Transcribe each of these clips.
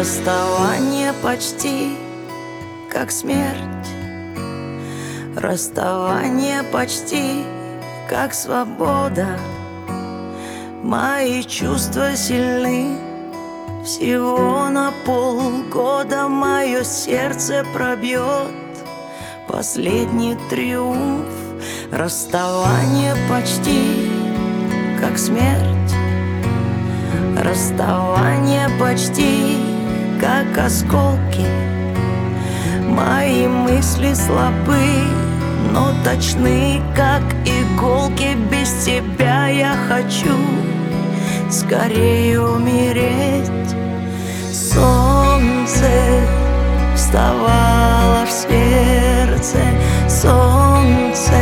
Расставание почти как смерть, расставание почти как свобода. Мои чувства сильны всего на полгода. Мое сердце пробьет последний триумф. Расставание почти как смерть, расставание почти как осколки. Мои мысли слабы, но точны, как иголки. Без тебя я хочу скорее умереть. Солнце вставало в сердце, солнце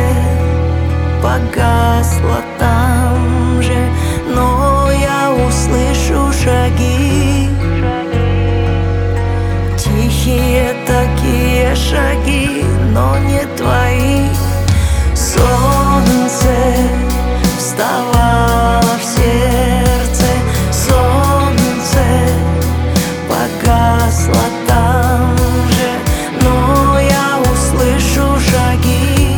погасло там же, но я услышу шаги, тихие такие шаги, но не твои. Солнце вставало в сердце, солнце погасло там же, но я услышу шаги,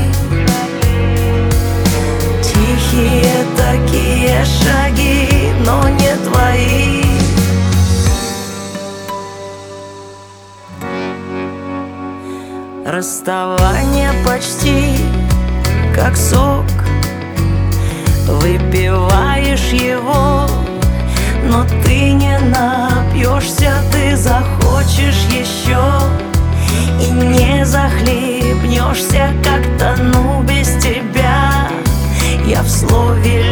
тихие такие шаги, но не твои. Расставание почти как сок, выпиваешь его, но ты не напьешься, ты захочешь еще и не захлебнешься, как тону без тебя. Я в слове